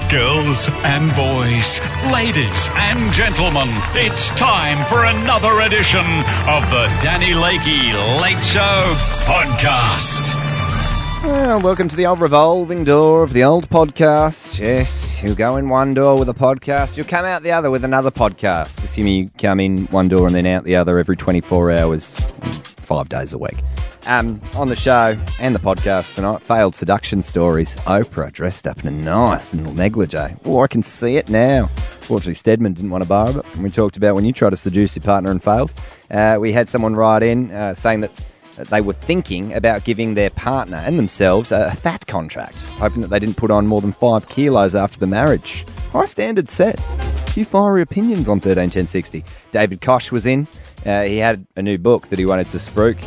Girls and boys, ladies and gentlemen, it's time for another edition of the Danny Lakey Late Show Podcast. Well, welcome to the old revolving door of the old podcast. Yes, you'll go in one door with a podcast, you'll come out the other with another podcast. Assuming you come in one door and then out the other every 24 hours, 5 days a week. On the show and the podcast tonight, failed seduction stories. Oprah dressed up in a nice little negligee. Oh, I can see it now. Fortunately, Stedman didn't want to borrow it. And we talked about when you try to seduce your partner and failed. We had someone write in saying that they were thinking about giving their partner and themselves a fat contract, hoping that they didn't put on more than 5 kilos after the marriage. High standard set. A few fiery opinions on 131060. David Koch was in. He had a new book that he wanted to spruik.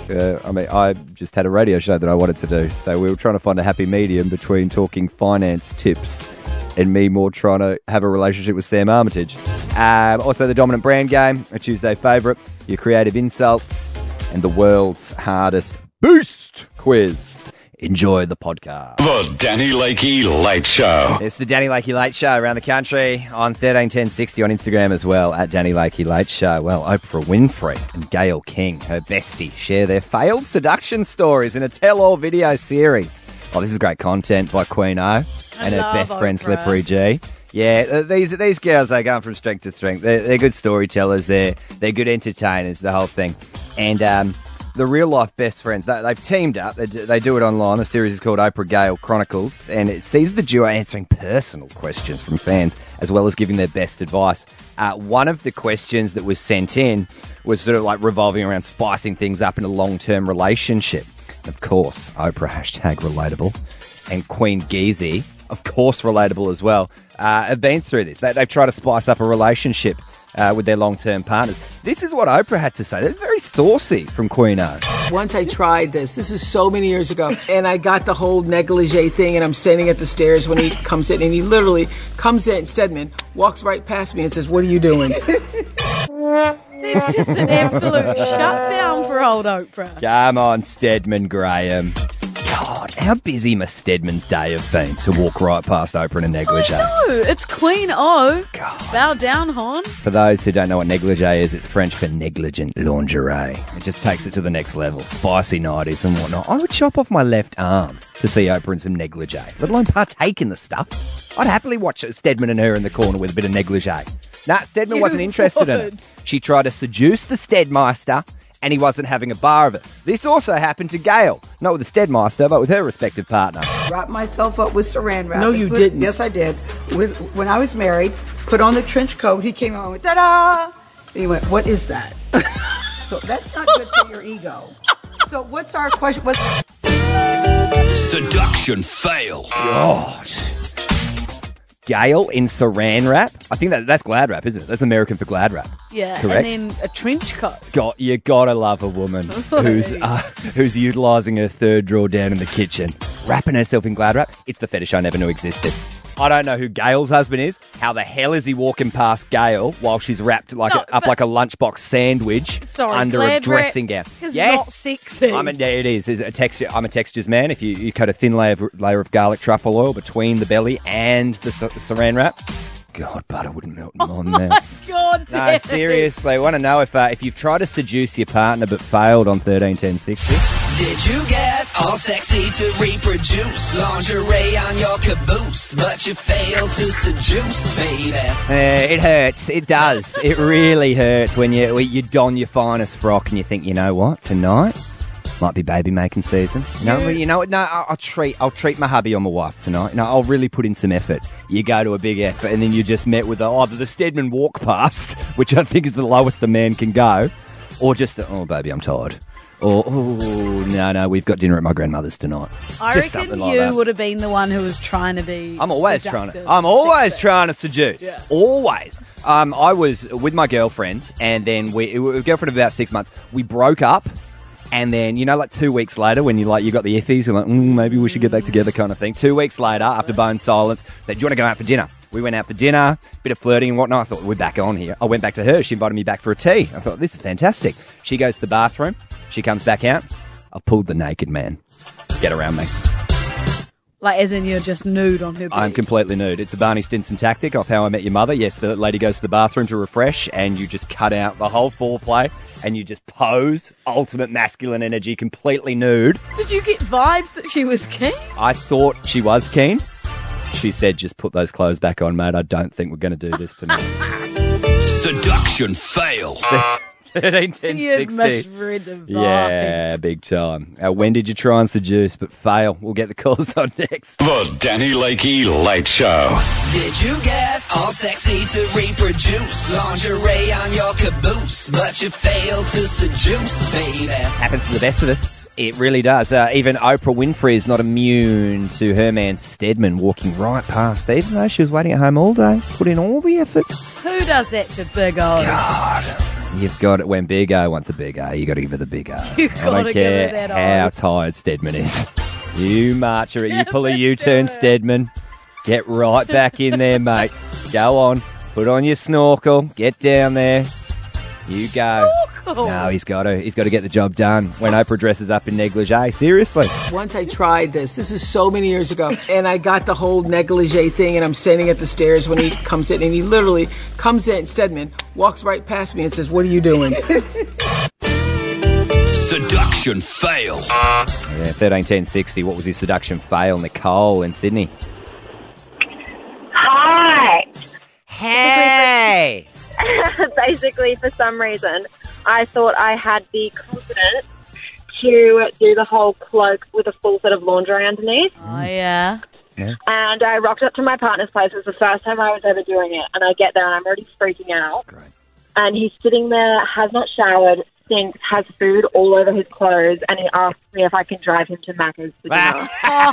I just had a radio show that I wanted to do. So we were trying to find a happy medium between talking finance tips and me more trying to have a relationship with Sam Armitage. Also the Dominant Brand Game, a Tuesday favourite, your creative insults, and the world's hardest boost quiz. Enjoy the podcast. The Danny Lakey Late Show. It's the Danny Lakey Late Show around the country on 131060 on Instagram as well, at Danny Lakey Late Show. Well, Oprah Winfrey and Gayle King, her bestie, share their failed seduction stories in a tell-all video series. Oh, this is great content by Queen O and her best friend Slippery G. Yeah, these girls, they're going from strength to strength. They're good storytellers. They're good entertainers, the whole thing. And the real-life best friends, they've teamed up. They do it online. The series is called Oprah Gayle Chronicles, and it sees the duo answering personal questions from fans as well as giving their best advice. One of the questions that was sent in was sort of like revolving around spicing things up in a long-term relationship. Of course, Oprah, #relatable, and Queen Geezy, of course relatable as well, have been through this. They've tried to spice up a relationship with their long-term partners. This is what Oprah had to say. They're very saucy from Queen O. Once I tried this is so many years ago, and I got the whole negligee thing, and I'm standing at the stairs when he comes in, and he literally comes in, Stedman, walks right past me and says, "What are you doing?" It's just an absolute shutdown for old Oprah. Come on, Stedman Graham. God, how busy must Stedman's day have been to walk right past Oprah in a negligee? I know, it's Queen O. God. Bow down, hon. For those who don't know what negligee is, it's French for negligent lingerie. It just takes it to the next level. Spicy nighties and whatnot. I would chop off my left arm to see Oprah in some negligee, let alone partake in the stuff. I'd happily watch Stedman and her in the corner with a bit of negligee. Nah, Stedman wasn't interested in it. She tried to seduce the Stedmeister, and he wasn't having a bar of it. This also happened to Gayle, not with the Stedmeister, but with her respective partner. Wrapped myself up with saran wrap. No, you didn't. Yes, I did. When I was married, put on the trench coat, he came on with ta-da! And he went, "What is that?" So that's not good for your ego. So what's our question? Seduction fail. God. Gayle in saran wrap? I think that's Glad Wrap, isn't it? That's American for Glad Wrap. Yeah, correct? and then a trench coat. You gotta love a woman who's utilising her third drawer down in the kitchen, wrapping herself in Glad Wrap. It's the fetish I never knew existed. I don't know who Gayle's husband is. How the hell is he walking past Gayle while she's wrapped like a lunchbox sandwich under a dressing gown? It's not sexy. It is. I'm a textures man. If you cut a thin layer of garlic truffle oil between the belly and the saran wrap, God, butter wouldn't melt on there. God, no, seriously, I want to know if you've tried to seduce your partner but failed on 131060. Did you get all sexy to reproduce lingerie on your caboose, but you failed to seduce, baby? It hurts. It does. It really hurts when you don your finest frock and you think, you know what, tonight might be baby making season. No, I'll treat my hubby or my wife tonight. No, I'll really put in some effort. You go to a big effort and then you're just met with either the Stedman walk past, which I think is the lowest a man can go, or just, "Oh, baby, I'm tired." Or, "Oh, no, we've got dinner at my grandmother's tonight." I just reckon like you that. would have been the one who was trying to be I'm always seductive, trying to seduce. Yeah. Always. I was with my girlfriend, and then we were girlfriend of about 6 months. We broke up, and then, 2 weeks later, when you got the iffies, you're like, maybe we should get back together kind of thing. 2 weeks later, after bone silence, said, "Do you want to go out for dinner?" We went out for dinner, bit of flirting and whatnot. I thought, we're back on here. I went back to her. She invited me back for a tea. I thought, this is fantastic. She goes to the bathroom. She comes back out. I've pulled the naked man. Get around me. Like, as in you're just nude on her bed. I'm completely nude. It's a Barney Stinson tactic off How I Met Your Mother. Yes, the lady goes to the bathroom to refresh and you just cut out the whole foreplay and you just pose, ultimate masculine energy, completely nude. Did you get vibes that she was keen? I thought she was keen. She said, just put those clothes back on, mate. I don't think we're going to do this tonight. Seduction fail. 13, 10, You 60. misread the vibe. Yeah, big time. When did you try and seduce but fail? We'll get the calls on next. The Danny Lakey Late Show. Did you get all sexy to reproduce? Lingerie on your caboose, but you failed to seduce, baby. Happens to the best of us. It really does. Even Oprah Winfrey is not immune to her man Stedman walking right past, even though she was waiting at home all day, put in all the effort. Who does that to Big O? God. You've got it. When Big O wants a Big O, you got to give her the Big O. You've I gotta don't give care her that how O. tired Stedman is. You march her. You Give pull a it to U-turn, her. Stedman. Get right back in there, mate. Go on. Put on your snorkel. Get down there. You go. Snorkel? No, he's got to. He's got to get the job done. When Oprah dresses up in negligee, seriously. Once I tried this is so many years ago, and I got the whole negligee thing, and I'm standing at the stairs when he comes in, and he literally comes in, Stedman, walks right past me and says, what are you doing? Seduction fail. Yeah, 13, 10, 60. What was his seduction fail? Nicole in Sydney. Hi. Hey. Basically, for some reason, I thought I had the confidence to do the whole cloak with a full set of laundry underneath. Oh, yeah. And I rocked up to my partner's place. It was the first time I was ever doing it. And I get there and I'm already freaking out. Great. And he's sitting there, has not showered, stinks, has food all over his clothes. And he asks me if I can drive him to Macca's for dinner.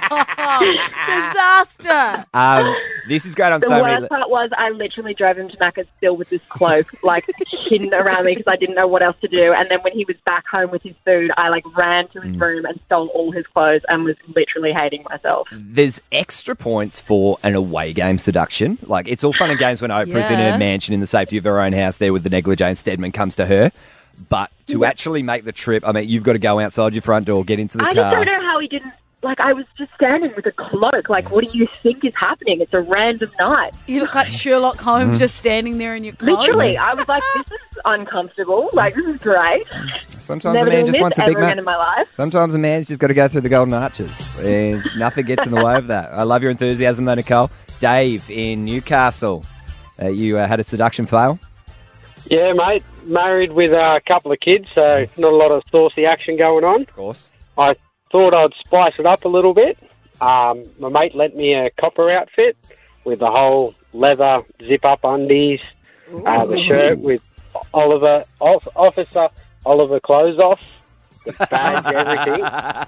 Disaster. This is great on The so many. worst part was I literally drove him to Macca's still with this cloak, like, hidden around me because I didn't know what else to do. And then when he was back home with his food, I, ran to his room and stole all his clothes and was literally hating myself. There's extra points for an away game seduction. Like, it's all fun and games when Oprah's in Yeah. her mansion in the safety of her own house there with the negligee and Stedman comes to her. But to actually make the trip, I mean, you've got to go outside your front door, get into the I car. just don't know how he didn't. I was just standing with a cloak. What do you think is happening? It's a random night. You look like Sherlock Holmes just standing there in your clothes. Literally, I was like, this is uncomfortable. This is great. Sometimes Never a man done just this wants a ever big again man. in my life. Sometimes a man's just got to go through the golden arches, and nothing gets in the way of that. I love your enthusiasm, though, Nicole. Dave in Newcastle, you had a seduction fail. Yeah, mate. Married with a couple of kids, so not a lot of saucy action going on. Of course. I thought I'd spice it up a little bit. My mate lent me a copper outfit with the whole leather zip-up undies, the shirt with Officer Oliver clothes off, the badge, everything.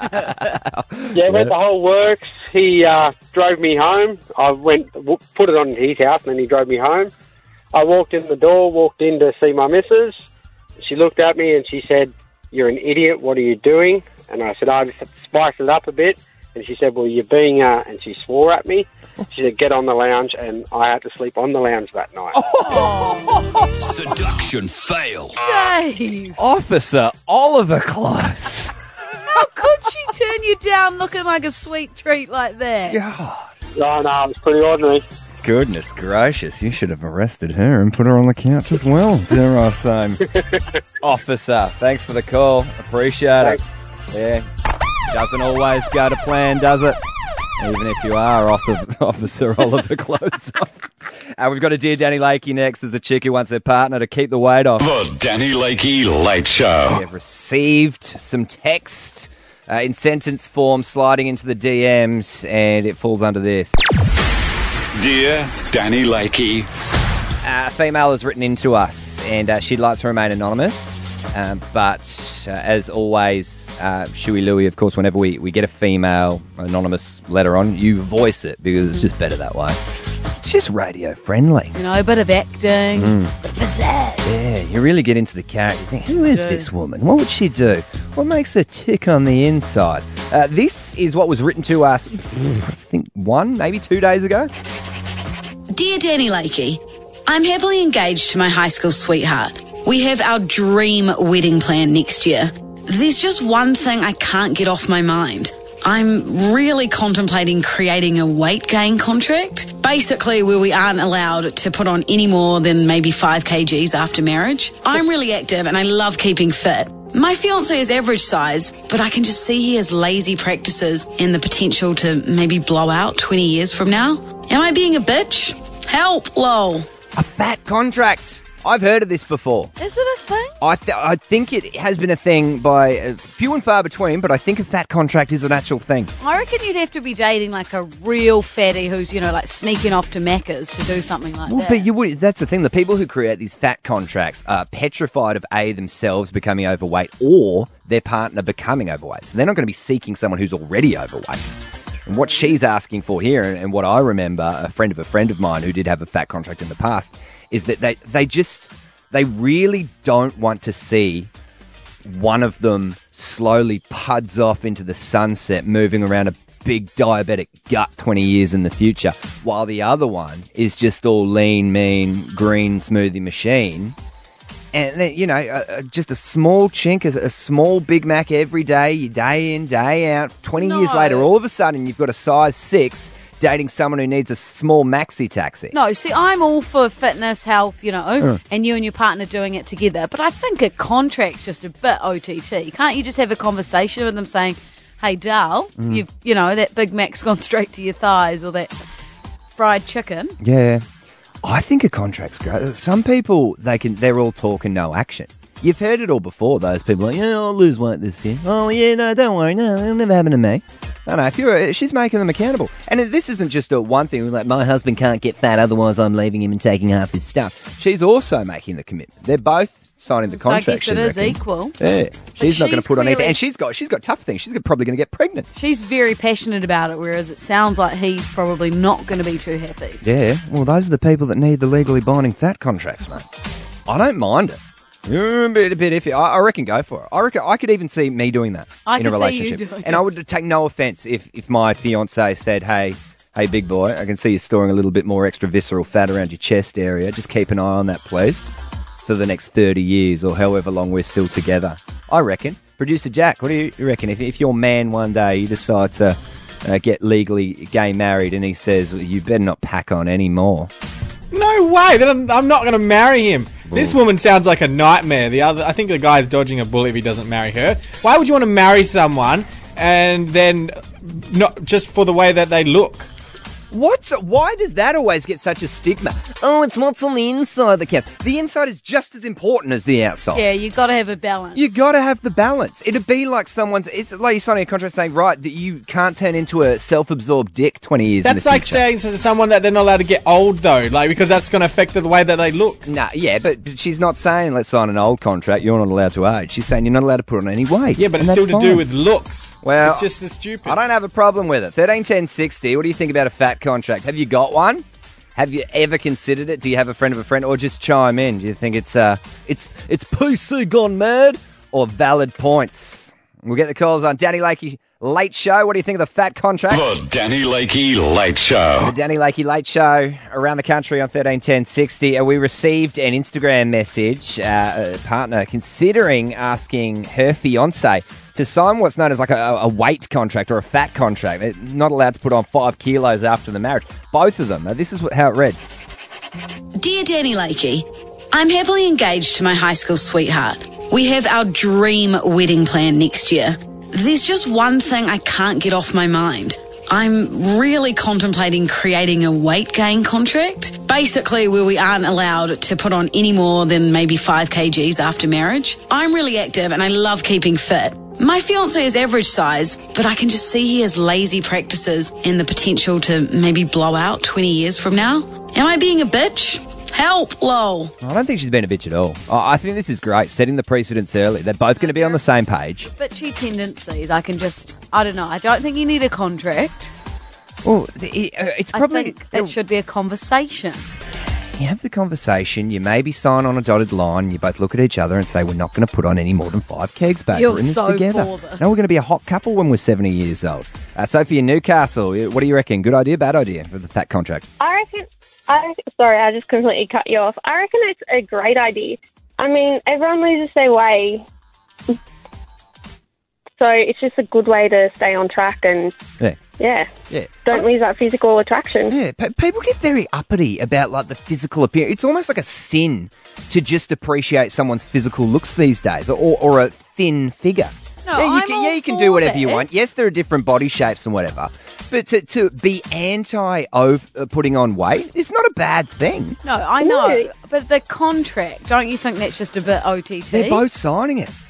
Yeah, went the whole works. He drove me home. I put it on his house, and then he drove me home. I walked in the door, walked in to see my missus. She looked at me and she said, "You're an idiot, what are you doing?" And I said, "I just have to spice it up a bit." And she said, "Well, you're being," and she swore at me. She said, "Get on the lounge," and I had to sleep on the lounge that night. Seduction fail. Dave, Officer Oliver clothes. how could she turn you down looking like a sweet treat like that? No, it was pretty ordinary. Goodness gracious, you should have arrested her and put her on the couch as well, dare I say. Officer, thanks for the call. Appreciate it. Yeah. Doesn't always go to plan, does it? Even if you are Officer Oliver clothes off. We've got a Dear Danny Lakey next. There's a chick who wants her partner to keep the weight off. The Danny Lakey Late Show. We've received some text in sentence form sliding into the DMs, and it falls under this. Dear Danny Lakey. A female has written into us, and she'd like to remain anonymous. But as always, Shuey Louie, of course, whenever we get a female anonymous letter on, you voice it because it's just better that way. It's just radio friendly. You know, a bit of acting, bit of pizzazz. Yeah, you really get into the character. You think, who is this woman? What would she do? What makes her tick on the inside? This is what was written to us, I think 1, maybe 2 days ago. Dear Danny Lakey, I'm happily engaged to my high school sweetheart. We have our dream wedding plan next year. There's just one thing I can't get off my mind. I'm really contemplating creating a weight gain contract, basically where we aren't allowed to put on any more than maybe 5 kgs after marriage. I'm really active and I love keeping fit. My fiancé is average size, but I can just see he has lazy practices and the potential to maybe blow out 20 years from now. Am I being a bitch? Help, lol. A fat contract. I've heard of this before. Is it a thing? I think it has been a thing by few and far between, but I think a fat contract is an actual thing. I reckon you'd have to be dating like a real fatty who's, like sneaking off to Macca's to do something like that. But you would. That's the thing. The people who create these fat contracts are petrified of themselves becoming overweight or their partner becoming overweight. So they're not going to be seeking someone who's already overweight. And what she's asking for here, and what I remember, a friend of mine who did have a fat contract in the past, is that they really don't want to see one of them slowly puds off into the sunset, moving around a big diabetic gut 20 years in the future, while the other one is just all lean, mean, green smoothie machine. And then, just a small chink, a small Big Mac every day, day in, day out. 20 years later, all of a sudden, you've got a size 6 dating someone who needs a small maxi taxi. No, see, I'm all for fitness, health, and you and your partner doing it together. But I think a contract's just a bit OTT. Can't you just have a conversation with them saying, hey, Dal, that Big Mac's gone straight to your thighs, or that fried chicken? Yeah. I think a contract's great. Some people, they're all talk and no action. You've heard it all before, those people like, I'll lose weight this year. Oh, yeah, no, don't worry. No, it'll never happen to me. No, she's making them accountable. And this isn't just a one thing, like, my husband can't get fat, otherwise I'm leaving him and taking half his stuff. She's also making the commitment. They're both signing the contract. So I guess it is equal. Yeah. She's not going to put on anything. And she's got tough things. She's probably going to get pregnant. She's very passionate about it, whereas it sounds like he's probably not going to be too happy. Yeah. Well, those are the people that need the legally binding fat contracts, mate. I don't mind it. A bit iffy. I reckon go for it. I reckon I could even see me doing that in a relationship. And I would take no offence if my fiancé said, hey, big boy, I can see you storing a little bit more extra visceral fat around your chest area. Just keep an eye on that, please, for the next 30 years or however long we're still together. I reckon. Producer Jack, what do you reckon? If your man one day, you decide to get legally gay married and he says, well, you better not pack on anymore. No way. Then I'm not going to marry him. Ooh. This woman sounds like a nightmare. I think the guy's dodging a bullet if he doesn't marry her. Why would you want to marry someone and then not just for the way that they look? Why does that always get such a stigma? Oh, it's what's on the inside that counts. The inside is just as important as the outside. Yeah, you got to have a balance. You got to have the balance. It'd be like it's like you're signing a contract saying, right, that you can't turn into a self-absorbed dick 20 years in the future. That's like saying to someone that they're not allowed to get old, though, because that's going to affect the way that they look. Nah, yeah, but she's not saying let's sign an old contract, you're not allowed to age. She's saying you're not allowed to put on any weight. Yeah, but it's still to do with looks. Well, it's just as stupid. I don't have a problem with it. 131060, what do you think about a fat contract? Have you got one? Have you ever considered it? Do you have a friend of a friend, or just chime in? Do you think it's PC gone mad or valid points? We'll get the calls on Danny Lakey Late Show. What do you think of the fat contract? The Danny Lakey Late Show. The Danny Lakey Late Show around the country on 131060. We received an Instagram message, a partner considering asking her fiance to sign what's known as like a weight contract or a fat contract. They're not allowed to put on 5 kilos after the marriage. Both of them. Now, this is how it read. Dear Danny Lakey, I'm happily engaged to my high school sweetheart. We have our dream wedding plan next year. There's just one thing I can't get off my mind. I'm really contemplating creating a weight gain contract, basically where we aren't allowed to put on any more than maybe 5 kgs after marriage. I'm really active and I love keeping fit. My fiancé is average size, but I can just see he has lazy practices and the potential to maybe blow out 20 years from now. Am I being a bitch? Help, lol. I don't think she's been a bitch at all. I think this is great, setting the precedents early. They're both going to be on the same page. Bitchy tendencies, I don't know. I don't think you need a contract. Well, it's probably... I think it should be a conversation. You have the conversation, you maybe sign on a dotted line, you both look at each other and say, we're not going to put on any more than 5 kegs, babe. You're we're in this so together. for this. No, we're going to be a hot couple when we're 70 years old. Sophie in Newcastle, what do you reckon? Good idea, bad idea for the fat contract? Sorry, I just completely cut you off. I reckon it's a great idea. I mean, everyone loses their way So it's just a good way to stay on track and, Yeah. don't lose that physical attraction. Yeah, people get very uppity about like the physical appearance. It's almost like a sin to just appreciate someone's physical looks these days, or a thin figure. No, you can do whatever you want. Yes, there are different body shapes and whatever, but to be anti putting on weight, it's not a bad thing. No, I know, but the contract, don't you think that's just a bit OTT? They're both signing it.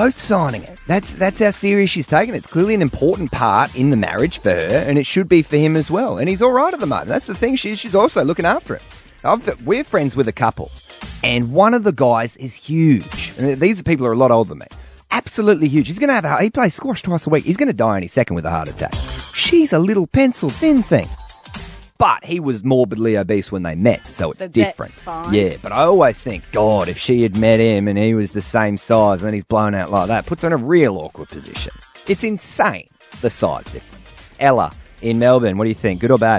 That's how serious she's taking it. It's clearly an important part in the marriage for her, and it should be for him as well. And he's all right at the moment. That's the thing. She's also looking after him. We're friends with a couple, and one of the guys is huge. And these people are a lot older than me. Absolutely huge. He's going to he plays squash twice a week. He's going to die any second with a heart attack. She's a little pencil thin thing. But he was morbidly obese when they met, so it's different. That's fine. Yeah, but I always think, God, if she had met him and he was the same size and then he's blown out like that, puts her in a real awkward position. It's insane, the size difference. Ella, in Melbourne, what do you think? Good or bad?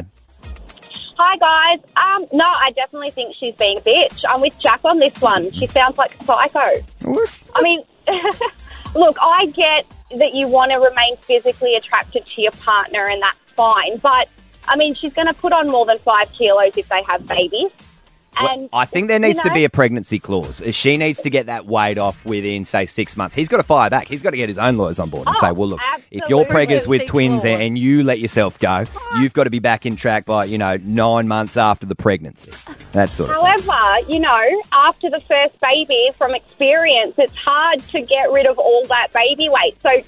Hi, guys. No, I definitely think she's being a bitch. I'm with Jack on this one. She sounds like a psycho. What? I mean, look, I get that you want to remain physically attracted to your partner, and that's fine. But, I mean, she's going to put on more than 5 kilos if they have babies. And, I think there needs to be a pregnancy clause. She needs to get that weight off within, say, 6 months. He's got to fire back. He's got to get his own lawyers on board and say, well, look, if you're preggers with twins and you let yourself go, you've got to be back in track by, 9 months after the pregnancy. That sort of thing. However, after the first baby, from experience, it's hard to get rid of all that baby weight. So,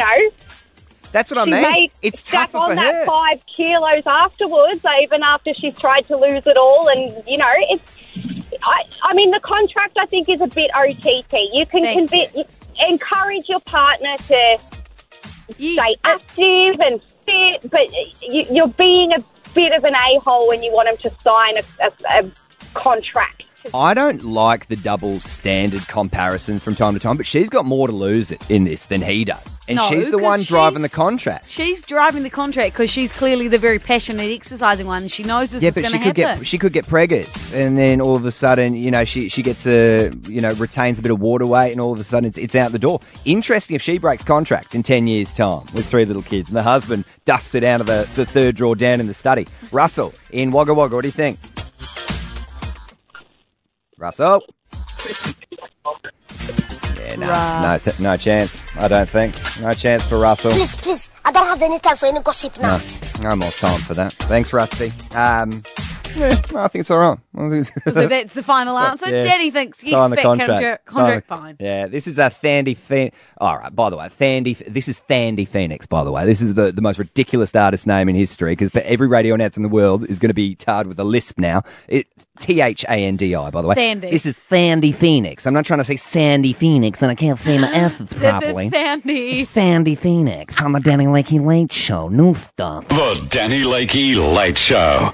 that's what I mean. It's tougher on for that her. 5 kilos afterwards, even after she's tried to lose it all. And, it's... I mean, the contract, I think, is a bit OTT. You can encourage your partner to stay active and fit, but you're being a bit of an a-hole when you want them to sign a contract. I don't like the double standard comparisons from time to time, but she's got more to lose in this than he does. And she's the one driving the contract. She's driving the contract because she's clearly the very passionate exercising one. She knows this is going to happen. She could get preggers, and then all of a sudden, she gets retains a bit of water weight, and all of a sudden it's out the door. Interesting if she breaks contract in 10 years' time with 3 little kids, and the husband dusts it out of the third drawer down in the study. Russell, in Wagga Wagga, what do you think? Russell? Yeah, no chance, I don't think. No chance for Russell. Please, I don't have any time for any gossip now. No more time for that. Thanks, Rusty. I think it's all right. So that's the final answer? Yeah. Danny thinks yes, Sign the contract fine. Yeah, this is a Thandie Phoenix. All right, by the way, this is Thandie Phoenix, by the way. This is the most ridiculous artist name in history, because every radio announcer in the world is going to be tarred with a lisp now. Thandi, by the way. Thandie. This is Thandie Phoenix. I'm not trying to say Sandy Phoenix, and I can't say my S's properly. Thandie. Thandie Phoenix on the Danny Lakey Late Show. New stuff. The Danny Lakey Late Show.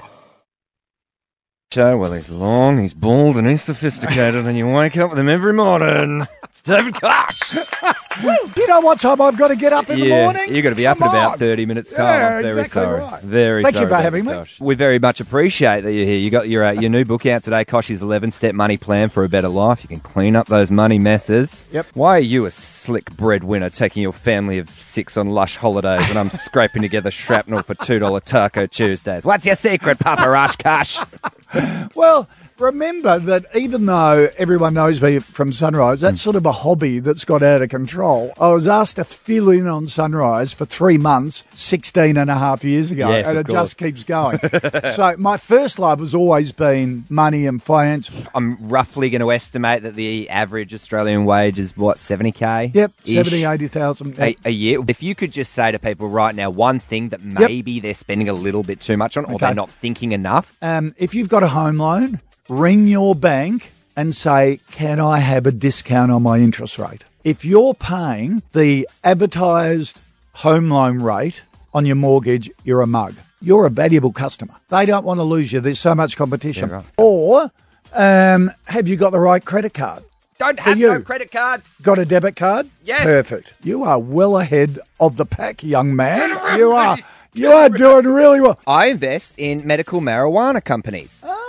Well, he's long, he's bald, and he's sophisticated, and you wake up with him every morning. It's David Cox. You know what time I've got to get up in the morning? You've got to be up in about 30 minutes' time. Yeah, I'm very exactly sorry. right. Very Thank sorry. you for having me. Gosh. We very much appreciate that you're here. You got your new book out today, Kosh's 11-Step Money Plan for a Better Life. You can clean up those money messes. Yep. Why are you a slick breadwinner taking your family of 6 on lush holidays and I'm scraping together shrapnel for $2 Taco Tuesdays? What's your secret, Papa Rushkosh? Well, remember that even though everyone knows me from Sunrise, that's sort of a hobby that's got out of control. I was asked to fill in on Sunrise for 3 months, 16 and a half years ago, yes, and it just keeps going. So my first love has always been money and finance. I'm roughly going to estimate that the average Australian wage is, what, 70K? Yep, 70, 80,000. A year. If you could just say to people right now one thing that maybe they're spending a little bit too much on, or they're not thinking enough. If you've got a home loan, ring your bank and say, can I have a discount on my interest rate? If you're paying the advertised home loan rate on your mortgage, you're a mug. You're a valuable customer. They don't want to lose you. There's so much competition. Yeah, right. Or have you got the right credit card? Don't have no credit cards. Got a debit card? Yes. Perfect. You are well ahead of the pack, young man. You are doing really well. I invest in medical marijuana companies.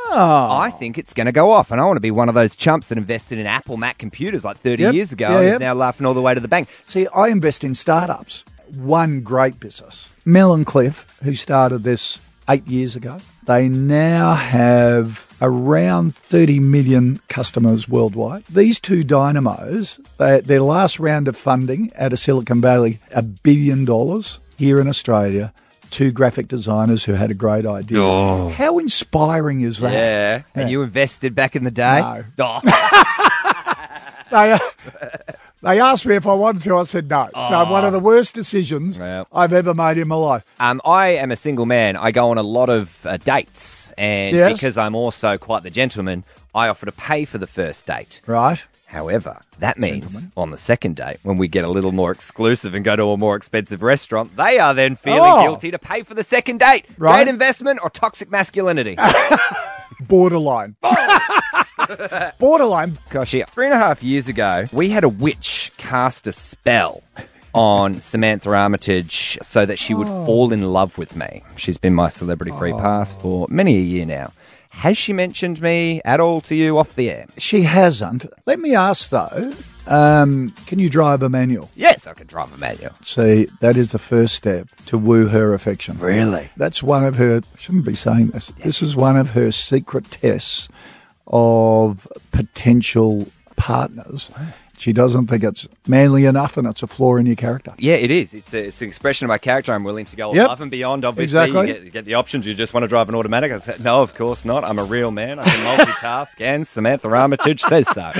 I think it's going to go off, and I want to be one of those chumps that invested in Apple Mac computers like 30 years ago and is now laughing all the way to the bank. See, I invest in startups. One great business, Mel and Cliff, who started this 8 years ago, they now have around 30 million customers worldwide. These two dynamos, their last round of funding out of Silicon Valley, $1 billion here in Australia. Two graphic designers who had a great idea. Oh. How inspiring is that? Yeah. And you invested back in the day? No. Oh. They asked me if I wanted to. I said no. So one of the worst decisions I've ever made in my life. I am a single man. I go on a lot of dates. And because I'm also quite the gentleman, I offer to pay for the first date. Right. However, that means on the second date, when we get a little more exclusive and go to a more expensive restaurant, they are then feeling guilty to pay for the second date. Right. Great investment or toxic masculinity? Borderline. Borderline. Gosh, 3.5 years ago, we had a witch cast a spell on Samantha Armitage so that she would fall in love with me. She's been my celebrity free pass for many a year now. Has she mentioned me at all to you off the air? She hasn't. Let me ask, though, can you drive a manual? Yes, I can drive a manual. See, that is the first step to woo her affection. Really? That's one of her, I shouldn't be saying this, this is one of her secret tests of potential partners. She doesn't think it's manly enough, and it's a flaw in your character. Yeah, it is. It's an expression of my character. I'm willing to go above and beyond, obviously. Exactly. You get the options. You just want to drive an automatic. I said, no, of course not. I'm a real man. I can multitask, and Samantha Armitage says so.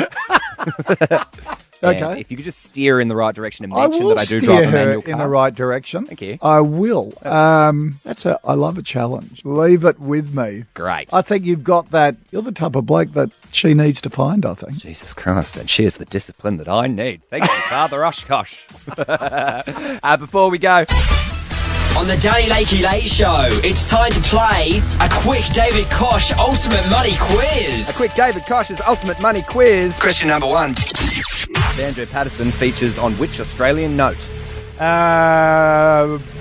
Okay. If you could just steer in the right direction and mention will that I do steer drive a her manual car. in the right direction. Thank you. I will. I love a challenge. Leave it with me. Great. I think you've got that. You're the type of bloke that she needs to find, I think. Jesus Christ, and she is the discipline that I need. Thank you, Father Oshkosh. Before we go... On the Danny Lakey Late Show, it's time to play a quick David Kosh Ultimate Money Quiz. A quick David Kosh's Ultimate Money Quiz. Question number 1. Banjo Patterson features on which Australian note? $20.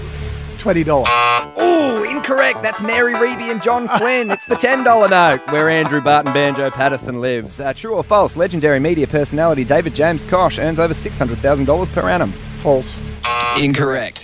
Oh, incorrect. That's Mary Reeby and John Flynn. It's the $10 note where Andrew Barton Banjo Patterson lives. True or false? Legendary media personality David James Kosh earns over $600,000 per annum. False. Incorrect.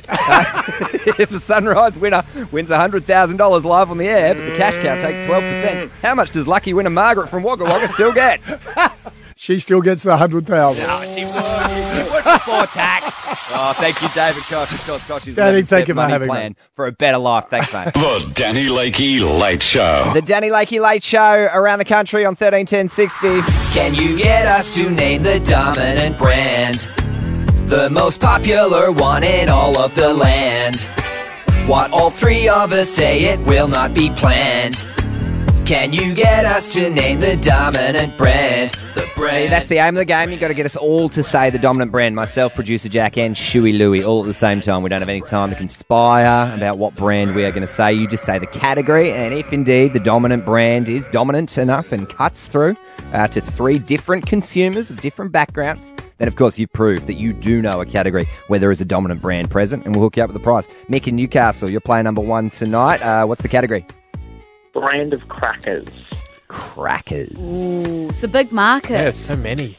If a Sunrise winner wins $100,000 live on the air, but the cash cow takes 12%, how much does lucky winner Margaret from Wagga Wagga still get? She still gets the $100,000. No, she would before tax. Oh, thank you, David Kosh. Of course, Kosh's Danny, thank you for money having plan me. for a better life. Thanks, mate. The Danny Lakey Late Show. The Danny Lakey Late Show around the country on 131060. Can you get us to name the dominant brand? The most popular one in all of the land. What all three of us say, it will not be planned. Can you get us to name the dominant brand? The brand. That's the aim of the game. You've got to get us all to say the dominant brand. Myself, producer Jack, and Shuey Louie, all at the same time. We don't have any time to conspire about what brand we are going to say. You just say the category, and if indeed the dominant brand is dominant enough and cuts through to 3 different consumers of different backgrounds, then of course you've proved that you do know a category where there is a dominant brand present, and we'll hook you up with the prize. Mick in Newcastle, you're player number 1 tonight. What's the category? Brand of crackers. Crackers. Ooh, it's a big market. Yeah, so many.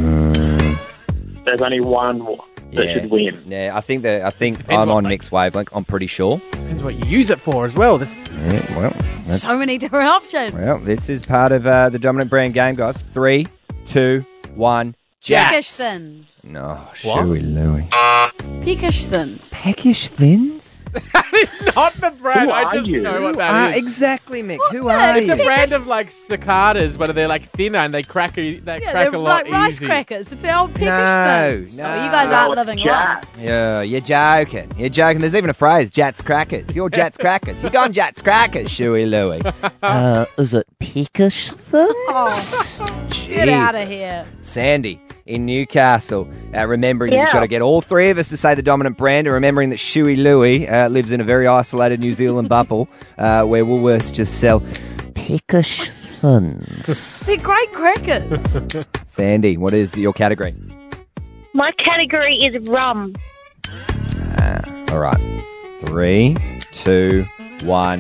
There's only one that should win. Yeah, I think I'm on Mick's wavelength. I'm pretty sure. Depends what you use it for as well. Yeah, well, So many different options. well, this is part of the dominant brand game, guys. 3, 2, 1. Jack. Peckish thins. No, Shuey Louie. Peckish thins. Peckish thins? That is not the brand. Who I are just you? know what that is. Exactly, Mick. Who are It's you? a brand of like cicadas, but they're like thinner and they crack a They're lot like rice easy. crackers. The old peckish thins. no. Oh, you guys aren't living life. Yeah, you're joking. You're joking. There's even a phrase, Jats Crackers. You're Jats Crackers. You're going Jats Crackers, Shuey Louie. Is it peckish thins? Oh, get out of here. Sandy in Newcastle. Remembering you've got to get all 3 of us to say the dominant brand, and remembering that Shuey Louie lives in a very isolated New Zealand bubble where Woolworths just sell peckish thins. They're great crackers. Sandy, what is your category? My category is rum. All right. 3, 2, 1.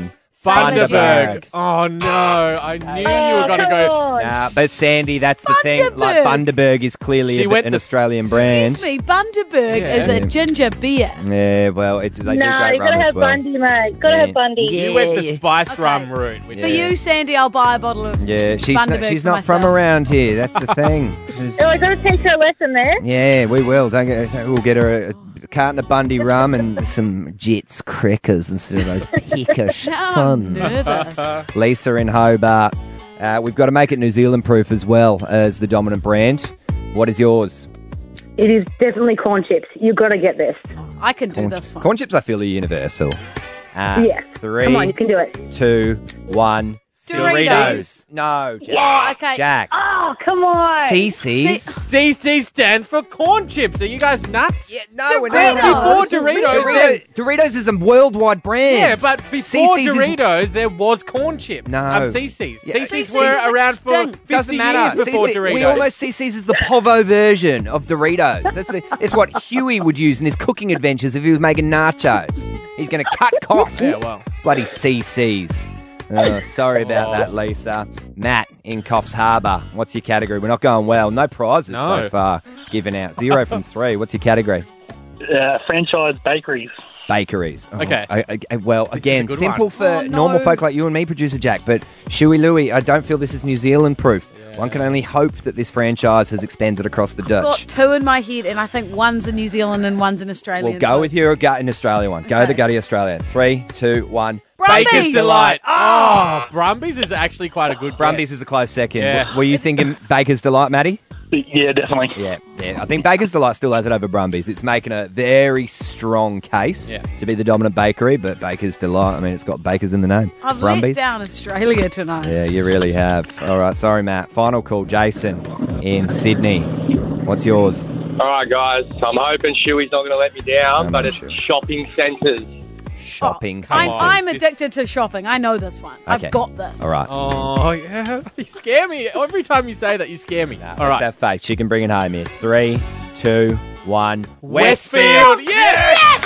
Bundaberg. Oh no, I knew you were going to go. Nah, but Sandy, that's the thing. Like Bundaberg is clearly an Australian brand. Excuse me, Bundaberg is a ginger beer. Yeah, well, they do great rum you gotta as have well. Bundy, mate. Gotta have Bundy. You went the spice rum route. For you, Sandy, I'll buy a bottle of Bundaberg she's for not from myself. around here. That's the thing. Oh, I gotta teach her a lesson there. Yeah, we will. We'll get her a carton of Bundy rum and some Jets crackers instead of those peckish fun. Nervous. Lisa in Hobart. We've got to make it New Zealand proof as well as the dominant brand. What is yours? It is definitely corn chips. You've got to get this. I can do this one. Corn chips, I feel, are universal. Yeah. 3, Come on, you can do it. 2, 1. Doritos. No, Jack. Oh, okay. Jack. Oh, come on. CC's. CC stands for corn chips. Are you guys nuts? Yeah, no, we're not. Before Doritos, Doritos is a worldwide brand. yeah, but before CC's is- Doritos, there was corn chips. No. CC's. Yeah. CC's were around for 50 Doesn't matter. years before CC Doritos. We almost see CC's as the Povo version of Doritos. It's what Huey would use in his cooking adventures if he was making nachos. He's going to cut costs. Yeah, well. Bloody CC's. Oh, sorry about that, Lisa. Matt in Coffs Harbour. What's your category? We're not going well. No prizes so far given out. 0 from 3. What's your category? Franchise bakeries. Bakeries. Oh, Okay. Well, This is again, a good simple one. for normal folk like you and me, Producer Jack, but Shuey Louie, I don't feel this is New Zealand proof. One can only hope that this franchise has expanded across the I've got Dutch. 2 in my head, and I think one's in New Zealand and one's in Australia. We'll go with your gut in Australia one. Go the gutty Australian. 3, 2, 1. Brumbies! Baker's Delight. Oh, Brumbies is actually quite a good Brumbies is a close second. Yeah. Were you thinking Baker's Delight, Matty? Yeah, definitely. Yeah. I think Baker's Delight still has it over Brumbies. It's making a very strong case to be the dominant bakery, but Baker's Delight, I mean, it's got bakers in the name. I've Brumbies. let down Australia tonight. Yeah, you really have. All right, sorry, Matt. Final call, Jason in Sydney. What's yours? All right, guys. I'm hoping Shuey's not going to let me down, but it's shopping centres. Shopping centres. I'm addicted to shopping. I know this one. Okay. I've got this. All right. Oh, yeah. You scare me. Every time you say that, you scare me. All Let's right. have faith. She can bring it home here. 3, 2, 1. Westfield. Yes!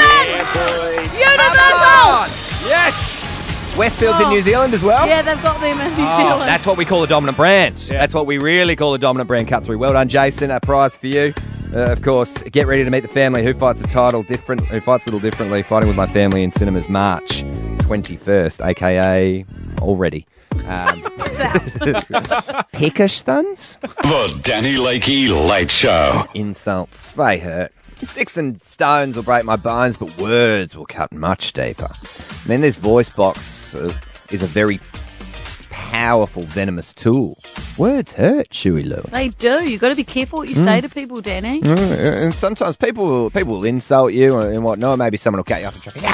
Universal! Yes! Westfield's in New Zealand as well? Yeah, they've got them in New Oh, Zealand. that's what we call a dominant brand. That's what we really call a dominant brand cut through. Well done, Jason. A prize for you. Of course, get ready to meet the family. Who Fights the Title? Who Fights a Little Differently? Fighting with My Family in cinemas March 21st, a.k.a. already. Peckish thuns? The Danny Lakey Late Show. Insults. They hurt. Sticks and stones will break my bones, but words will cut much deeper. I mean, this voice box is a very powerful, venomous tool. Words hurt, Shuey Lou. They do. You've got to be careful what you say to people, Danny. And sometimes people will insult you and whatnot. Maybe someone will cut you off and traffic.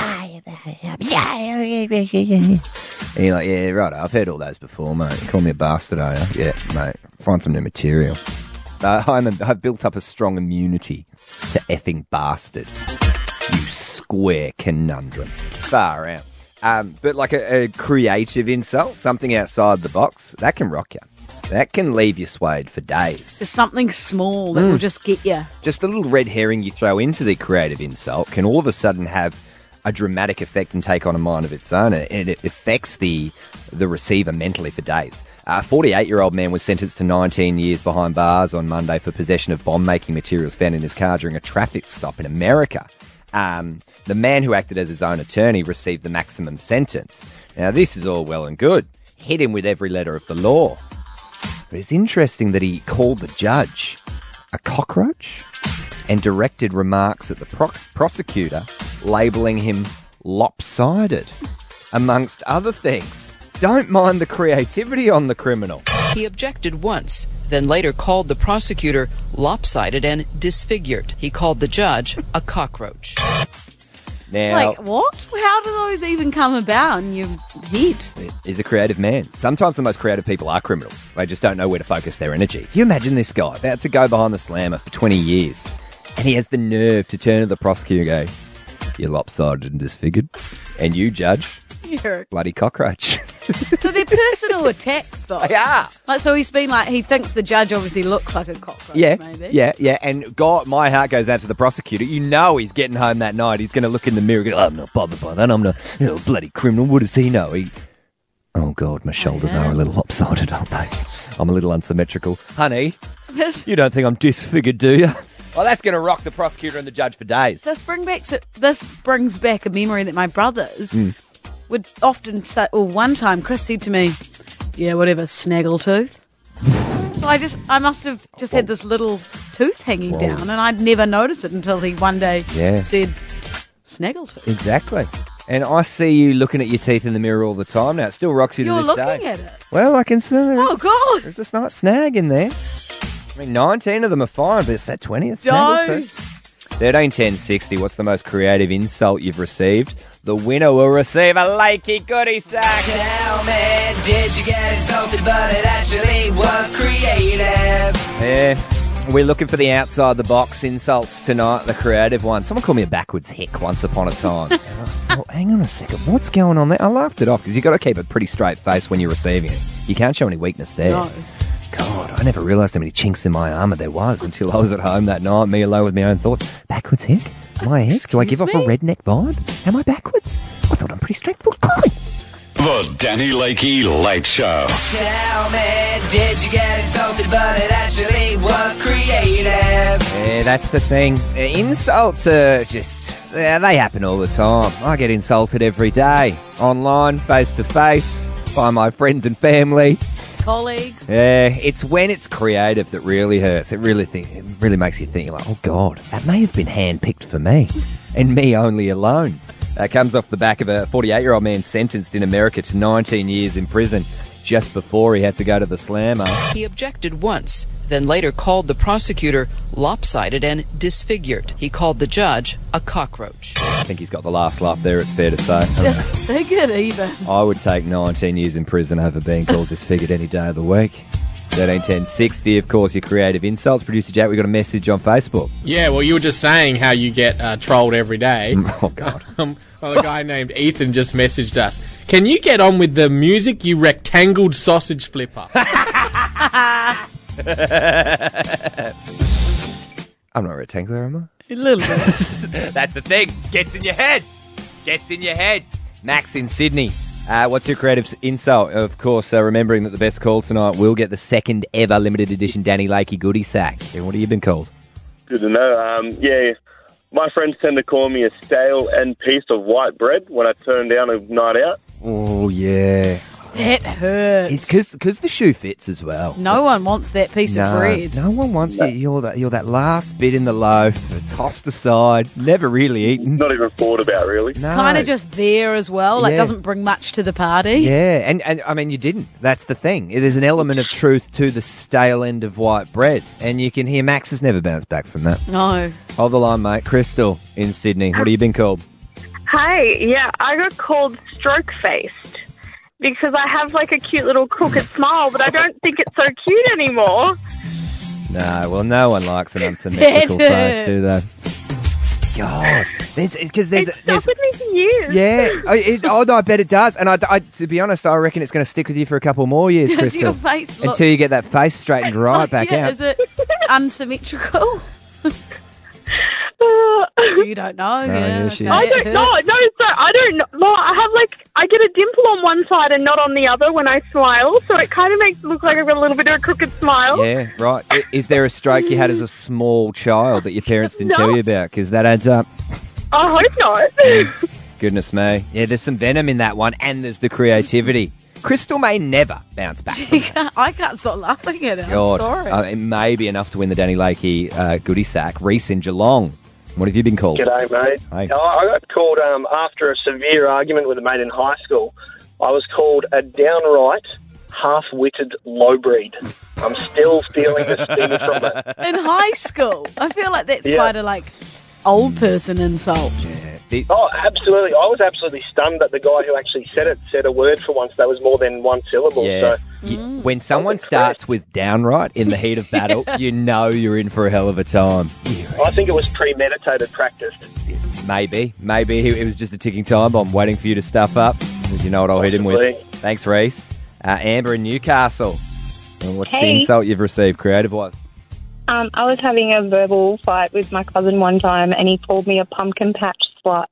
And you're like, yeah, right, I've heard all those before, mate. Call me a bastard, are you? Yeah, mate. Find some new material. I've built up a strong immunity to effing bastard. You square conundrum. Far out. But like a creative insult, something outside the box, that can rock you. That can leave you swayed for days. Just something small that will just get you. Just a little red herring you throw into the creative insult can all of a sudden have a dramatic effect and take on a mind of its own, and it affects the receiver mentally for days. A 48-year-old man was sentenced to 19 years behind bars on Monday for possession of bomb-making materials found in his car during a traffic stop in America. The man who acted as his own attorney received the maximum sentence. Now, this is all well and good. Hit him with every letter of the law. But it's interesting that he called the judge a cockroach and directed remarks at the prosecutor, labelling him lopsided, amongst other things. Don't mind the creativity on the criminal. He objected once, then later called the prosecutor lopsided and disfigured. He called the judge a cockroach. Now, Like, what? How do those even come about in your head? he's a creative man. Sometimes the most creative people are criminals. They just don't know where to focus their energy. Can you imagine this guy about to go behind the slammer for 20 years, and he has the nerve to turn to the prosecutor and go, "You're lopsided and disfigured. And you, judge, You're bloody cockroach." So they're personal attacks, though. Yeah. Like, so he's been like, he thinks the judge obviously looks like a cockroach, Yeah, maybe. yeah. And God, my heart goes out to the prosecutor. You know he's getting home that night. He's going to look in the mirror and go, I'm not bothered by that. I'm not bloody criminal. What does he know? Oh, God, my shoulders are a little lopsided, aren't they? I'm a little unsymmetrical. Honey, you don't think I'm disfigured, do you? Well, that's going to rock the prosecutor and the judge for days. This brings back a memory that my brothers would often say, one time Chris said to me, yeah, whatever, snaggletooth. So I must have just had this little tooth hanging down, and I'd never noticed it until he one day said, snaggletooth. Exactly. And I see you looking at your teeth in the mirror all the time now. It still rocks you to this day. You're looking at it? Well, I can see God! There's a slight snag in there. I mean, 19 of them are fine, but it's that 20th snaggle too. 131060, what's the most creative insult you've received? The winner will receive a Lakey goodie sack. Tell me, did you get insulted, but it actually was creative? Yeah, we're looking for the outside the box insults tonight, the creative one. Someone called me a backwards hick once upon a time. And I thought, hang on a second, what's going on there? I laughed it off because you've got to keep a pretty straight face when you're receiving it. You can't show any weakness there. No. God, I never realised how many chinks in my armour there was until I was at home that night, me alone with my own thoughts. Backwards hick? Am I a hick? Do I give off a redneck vibe? Am I backwards? I thought I'm pretty straightforward. The Danny Lakey Late Show. Tell me, did you get insulted, but it actually was creative? Yeah, that's the thing. Insults are just... Yeah, they happen all the time. I get insulted every day. Online, face-to-face, by my friends and family. Colleagues. Yeah, it's when it's creative that really hurts. It really makes you think, like, oh, God, that may have been handpicked for me, and me only alone. That comes off the back of a 48-year-old man sentenced in America to 19 years in prison just before he had to go to the slammer. He objected once, then later called the prosecutor lopsided and disfigured. He called the judge a cockroach. I think he's got the last laugh there, it's fair to say. Disfigured even. I would take 19 years in prison over being called disfigured any day of the week. 131060, of course, your creative insults. Producer Jack, we got a message on Facebook. Yeah, well, you were just saying how you get trolled every day. Oh, God. Well, a guy named Ethan just messaged us. Can you get on with the music, you rectangled sausage flipper? I'm not rectangular, am I? A little bit. That's the thing. Gets in your head. Gets in your head. Max in Sydney. What's your creative insult? Of course, remembering that the best call tonight will get the second ever limited edition Danny Lakey goodie sack. Yeah, what have you been called? Good to know. Yeah, my friends tend to call me a stale end piece of white bread when I turn down a night out. Oh, yeah. That hurts. It's because the shoe fits as well. No one wants that piece of bread. No one wants it. You're that last bit in the loaf, tossed aside, never really eaten. Not even thought about, really. No. Kind of just there as well, like doesn't bring much to the party. Yeah, and I mean, you didn't. That's the thing. There's an element of truth to the stale end of white bread, and you can hear Max has never bounced back from that. No. Hold the line, mate. Crystal in Sydney. What have you been called? Hey, yeah, I got called stroke-faced because I have like a cute little crooked smile, but I don't think it's so cute anymore. No, well, no one likes an unsymmetrical face, do they? God, because there's stuck with me for years. Yeah, I bet it does. And I, to be honest, I reckon it's going to stick with you for a couple more years, Does Crystal. your face look... Until you get that face straightened right back out. Is it unsymmetrical? You don't know. No, yeah, okay. I don't know. No, so I don't know. No, I get a dimple on one side and not on the other when I smile, so it kind of makes it look like I've got a little bit of a crooked smile. Yeah, right. Is there a stroke you had as a small child that your parents didn't tell you about? Because that adds up. I hope not. Goodness me. Yeah, there's some venom in that one, and there's the creativity. Crystal may never bounce back from that. I can't stop laughing at it. God, I'm sorry. It may be enough to win the Danny Lakey goodie sack. Reese in Geelong. What have you been called? G'day, mate. Hey. I got called after a severe argument with a mate in high school. I was called a downright half-witted low breed. I'm still feeling the sting from it. In high school, I feel like that's quite a old person insult. Oh, absolutely. I was absolutely stunned that the guy who actually said it said a word for once that was more than one syllable. Yeah. So, when someone starts with downright in the heat of battle, you know you're in for a hell of a time. I think it was premeditated, practiced. Maybe. It was just a ticking time bomb waiting for you to stuff up. You know what I'll hit him with? Thanks, Reese. Amber in Newcastle. And what's the Hey. insult you've received creative-wise? I was having a verbal fight with my cousin one time, and he called me a pumpkin patch slut.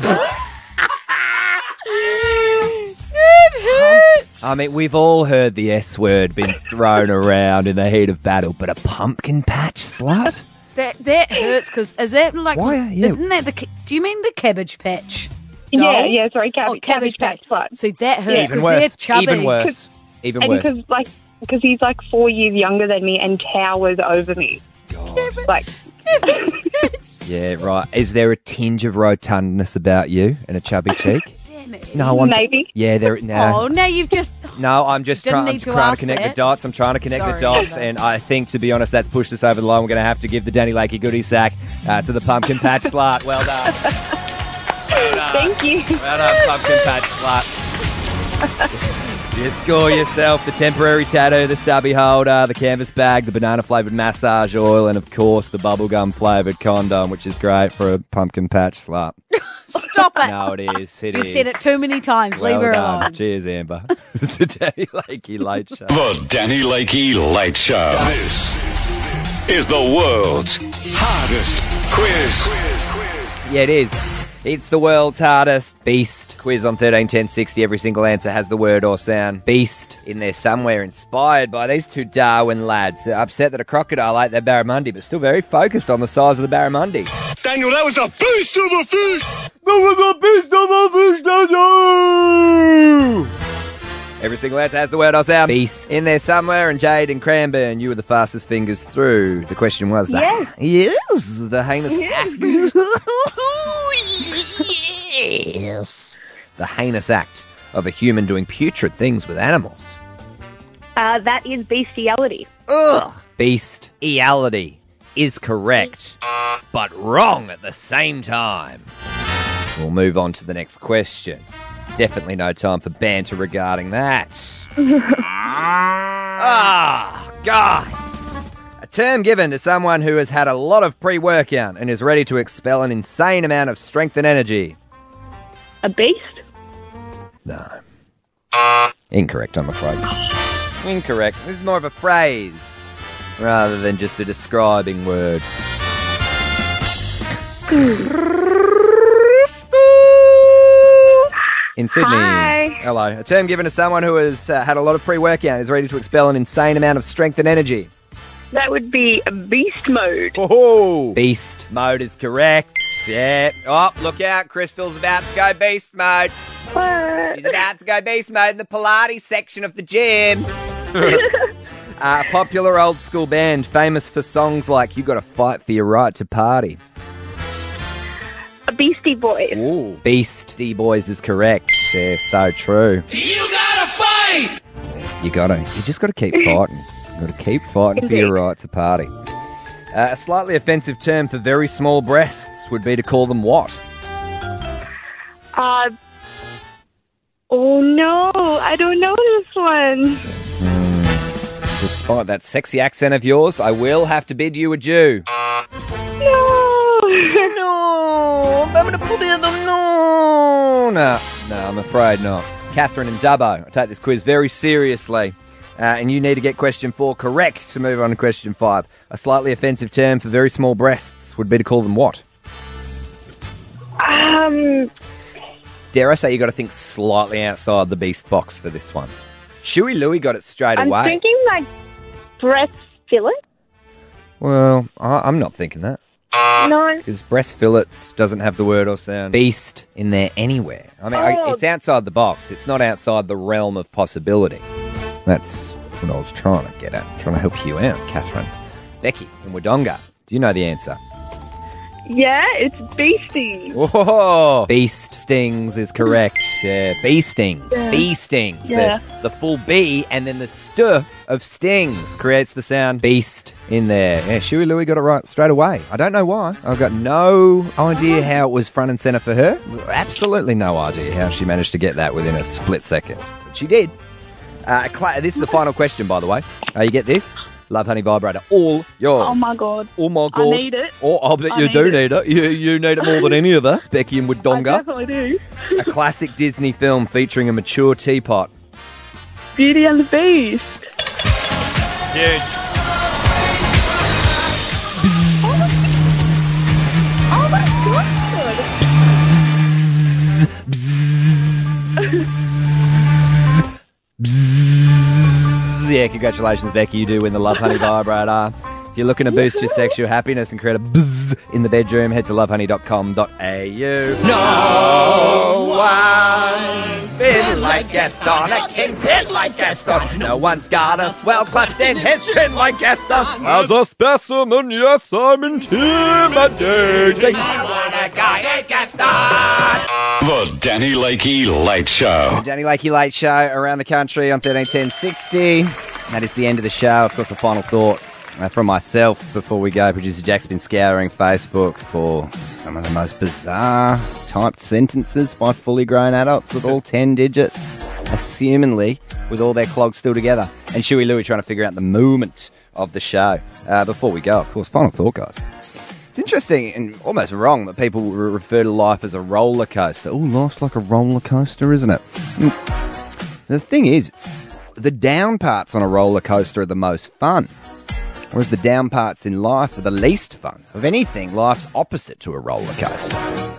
It hurts. I mean, we've all heard the S word being thrown around in the heat of battle, but a pumpkin patch slut? That hurts because is that like? Why? Yeah. Isn't that the? Do you mean the Cabbage Patch? Yeah, dolls? yeah, sorry, Cabbage Patch slut. See, that hurts Even because worse. they're chubby. Even worse. Even worse. Because he's like 4 years younger than me and towers over me. Like, Yeah, right. Is there a tinge of rotundness about you and a chubby cheek? Damn it. No, maybe. Yeah, there. No. Oh, now you've just. No, I'm just Didn't trying need to to ask connect the that. dots. I'm trying to connect the Sorry, dots, Amber. and I think, to be honest, that's pushed us over the line. We're going to have to give the Danny Lakey goodie sack to the pumpkin patch slut. Well done. Well done. Thank you. Well done, pumpkin patch slut. You score yourself the temporary tattoo, the stubby holder, the canvas bag, the banana-flavoured massage oil, and, of course, the bubblegum-flavoured condom, which is great for a pumpkin patch slut. Stop it. No, it is. It You've is. said it too many times. Well Leave her done. alone. Cheers, Amber. It's the Danny Lakey Late Show. The Danny Lakey Late Show. This is the world's hardest quiz. Yeah, it is. It's the world's hardest beast quiz on 131060. Every single answer has the word or sound beast in there somewhere, inspired by these two Darwin lads. They're upset that a crocodile ate their barramundi, but still very focused on the size of the barramundi. Daniel, that was a beast of a fish. That was a beast of a fish, Daniel! Every single answer has the word or sound beast in there somewhere, and Jade and Cranbourne, you were the fastest fingers through. The question was the the heinous act. Yes. The heinous act of a human doing putrid things with animals. That is bestiality. Ugh. Bestiality is correct, but wrong at the same time. We'll move on to the next question. Definitely no time for banter regarding that. Guys. A term given to someone who has had a lot of pre-workout and is ready to expel an insane amount of strength and energy. A beast? No. Incorrect, I'm afraid. Incorrect. This is more of a phrase rather than just a describing word. In Sydney. Hi. Hello. A term given to someone who has had a lot of pre-workout and is ready to expel an insane amount of strength and energy. That would be a beast mode. Oh, beast mode is correct. Yeah. Oh, look out. Crystal's about to go beast mode. What? She's about to go beast mode in the Pilates section of the gym. A popular old school band famous for songs like You Gotta Fight for Your Right to Party. A Beastie Boys. Ooh. Beastie Boys is correct. Yeah, so true. You gotta fight. You just gotta keep fighting. You gotta keep fighting for your right to party. A slightly offensive term for very small breasts would be to call them what? Oh no, I don't know this one. Despite that sexy accent of yours, I will have to bid you adieu. No, I'm having to pull the other. No, I'm afraid not. Catherine and Dubbo, I take this quiz very seriously. And you need to get question 4 correct to move on to question 5. A slightly offensive term for very small breasts would be to call them what? Dare I say you got to think slightly outside the beast box for this one. Shuey Louie got it straight I'm away. thinking like breast fillet. Well, I'm not thinking that. No. Because breast fillets doesn't have the word or sound beast in there anywhere. I mean, it's outside the box. It's not outside the realm of possibility. That's what I was trying to get at. Trying to help you out, Catherine. Becky in Wodonga, do you know the answer? Yeah, it's beastie. Whoa! Beast stings is correct. Yeah, bee stings. Yeah. Bee stings. Yeah. The full B and then the st of stings creates the sound beast in there. Yeah, Shuey Louie got it right straight away. I don't know why. I've got no idea how it was front and centre for her. Absolutely no idea how she managed to get that within a split second. But she did. This is the final question, by the way. You get this? Love Honey Vibrator. All yours. Oh my god. Oh my god. I need it. Oh, I bet I you need do it. need it. You need it more than any of us, Becky and I Wodonga. definitely do. A classic Disney film featuring a mature teapot. Beauty and the Beast. Huge. Oh my god! Yeah, congratulations, Becky. You do win the Love Honey vibrator. If you're looking to boost your sexual happiness and create a buzz in the bedroom, head to lovehoney.com.au. No one's been like Gaston, a kingpin like Gaston. No one's got a swell cleft in his chin like Gaston. As a specimen, yes, I'm intimidating. I want a guy named Gaston. The Danny Lakey Late Show. Danny Lakey Late Show around the country on 131060. That is the end of the show. Of course, a final thought from myself before we go. Producer Jack's been scouring Facebook for some of the most bizarre typed sentences by fully grown adults with all 10 digits, assumingly with all their clogs still together. And Shuey Louie trying to figure out the movement of the show. Before we go, of course, final thought, guys. It's interesting and almost wrong that people refer to life as a roller coaster. Oh, life's like a roller coaster, isn't it? The thing is, the down parts on a roller coaster are the most fun, whereas the down parts in life are the least fun. Of anything, life's opposite to a roller coaster.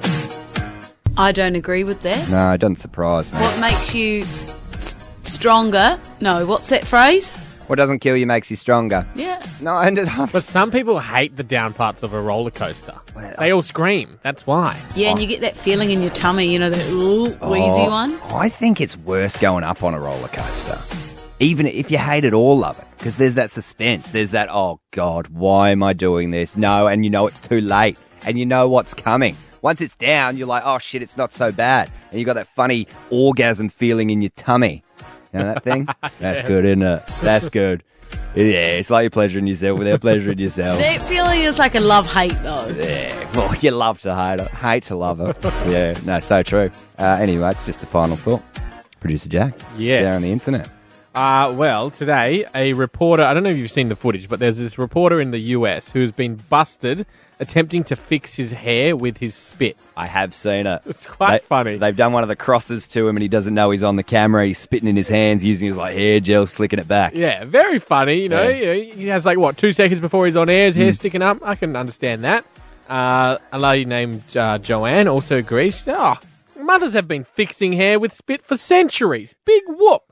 I don't agree with that. No, it doesn't surprise me. What makes you stronger? No, what's that phrase? What doesn't kill you makes you stronger. Yeah. No, but some people hate the down parts of a roller coaster. They all scream. That's why. Yeah, and you get that feeling in your tummy, you know, that wheezy one. I think it's worse going up on a roller coaster. Even if you hate it or love it, because there's that suspense. There's that, oh, God, why am I doing this? No, and you know it's too late, and you know what's coming. Once it's down, you're like, oh, shit, it's not so bad. And you got that funny orgasm feeling in your tummy. You know that thing? That's Yes. good, isn't it? That's good. Yeah, it's like you're pleasuring yourself without pleasuring yourself. That feeling is like a love-hate, though. Yeah, well, you love to hate it, hate to love it. Yeah, no, so true. Anyway, it's just a final thought. Producer Jack, Yes. there on the internet. Well, today, a reporter, I don't know if you've seen the footage, but there's this reporter in the US who's been busted attempting to fix his hair with his spit. I have seen it. It's quite funny. They've done one of the crosses to him and he doesn't know he's on the camera. He's spitting in his hands, using his like hair gel, slicking it back. Yeah, very funny, you know. He has 2 seconds before he's on air, his hair's sticking up. I can understand that. A lady named Joanne also agrees. She said, mothers have been fixing hair with spit for centuries. Big whoop.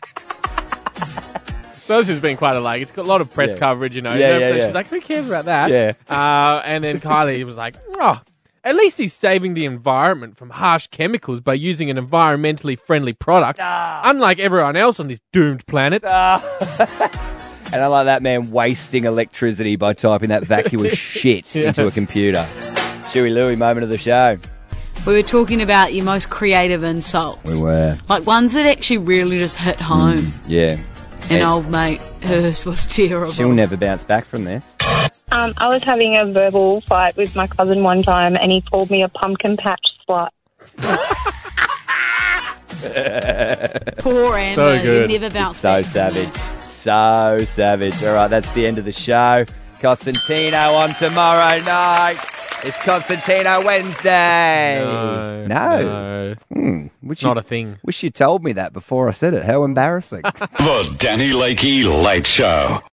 So this has been quite it's got a lot of press coverage, you know. She's like, who cares about that? Yeah. And then Kylie was like, at least he's saving the environment from harsh chemicals by using an environmentally friendly product, unlike everyone else on this doomed planet. And I like that man wasting electricity by typing that vacuous shit into a computer. Shuey Louie, moment of the show. We were talking about your most creative insults. We were. Like ones that actually really just hit home. Yeah. And old mate, hers was terrible. She'll never bounce back from this. I was having a verbal fight with my cousin one time, and he called me a pumpkin patch slut. Poor Amber, So good. who never bounced So back. savage. So savage. All right, that's the end of the show. Constantino on tomorrow night. It's Constantino Wednesday. No. It's not a thing. Wish you told me that before I said it. How embarrassing. The Danny Lakey Late Show.